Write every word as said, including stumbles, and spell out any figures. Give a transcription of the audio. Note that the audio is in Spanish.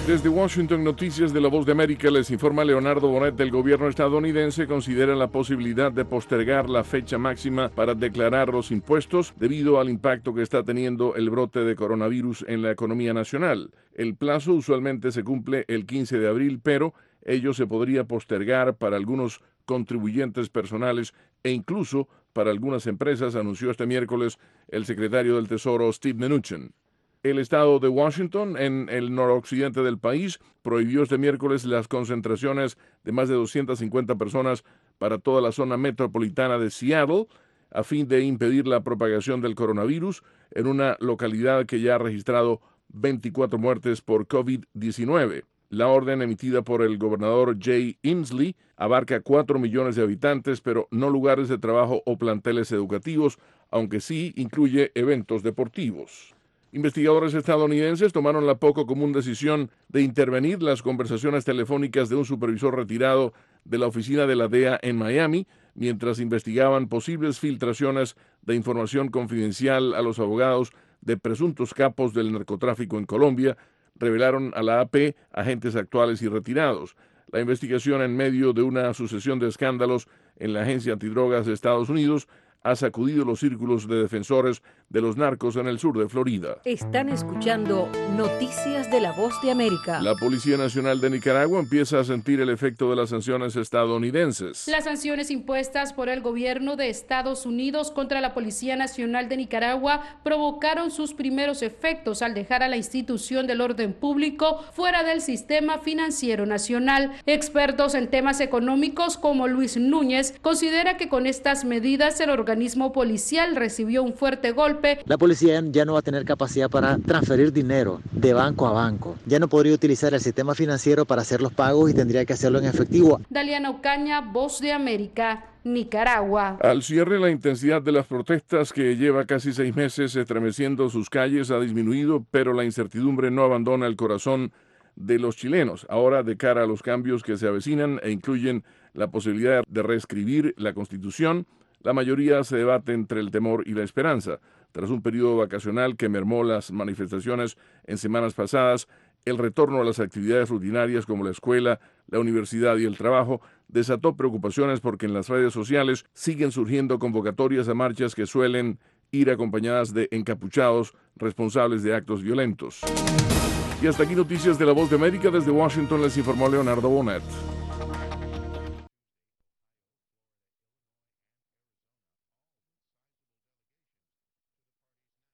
Desde Washington, Noticias de la Voz de América, les informa Leonardo Bonet. Del gobierno estadounidense considera la posibilidad de postergar la fecha máxima para declarar los impuestos debido al impacto que está teniendo el brote de coronavirus en la economía nacional. El plazo usualmente se cumple el quince de abril, pero ello se podría postergar para algunos contribuyentes personales e incluso para algunas empresas, anunció este miércoles el secretario del Tesoro Steve Mnuchin. El estado de Washington, en el noroccidente del país, prohibió este miércoles las concentraciones de más de doscientas cincuenta personas para toda la zona metropolitana de Seattle, a fin de impedir la propagación del coronavirus en una localidad que ya ha registrado veinticuatro muertes por COVID diecinueve. La orden emitida por el gobernador Jay Inslee abarca cuatro millones de habitantes, pero no lugares de trabajo o planteles educativos, aunque sí incluye eventos deportivos. Investigadores estadounidenses tomaron la poco común decisión de intervenir las conversaciones telefónicas de un supervisor retirado de la oficina de la D E A en Miami, mientras investigaban posibles filtraciones de información confidencial a los abogados de presuntos capos del narcotráfico en Colombia, revelaron a la A P agentes actuales y retirados. La investigación, en medio de una sucesión de escándalos en la Agencia Antidrogas de Estados Unidos, ha sacudido los círculos de defensores de los narcos en el sur de Florida. Están escuchando Noticias de la Voz de América. La Policía Nacional de Nicaragua empieza a sentir el efecto de las sanciones estadounidenses. Las sanciones impuestas por el gobierno de Estados Unidos contra la Policía Nacional de Nicaragua provocaron sus primeros efectos al dejar a la institución del orden público fuera del sistema financiero nacional. Expertos en temas económicos como Luis Núñez considera que con estas medidas el organismo organismo policial recibió un fuerte golpe. La policía ya no va a tener capacidad para transferir dinero de banco a banco. Ya no podría utilizar el sistema financiero para hacer los pagos y tendría que hacerlo en efectivo. Daliana Ocaña, Voz de América, Nicaragua. Al cierre, la intensidad de las protestas, que lleva casi seis meses estremeciendo sus calles, ha disminuido, pero la incertidumbre no abandona el corazón de los chilenos. Ahora, de cara a los cambios que se avecinan e incluyen la posibilidad de reescribir la Constitución, la mayoría se debate entre el temor y la esperanza. Tras un periodo vacacional que mermó las manifestaciones en semanas pasadas, el retorno a las actividades rutinarias como la escuela, la universidad y el trabajo desató preocupaciones porque en las redes sociales siguen surgiendo convocatorias a marchas que suelen ir acompañadas de encapuchados responsables de actos violentos. Y hasta aquí Noticias de la Voz de América. Desde Washington les informó Leonardo Bonet.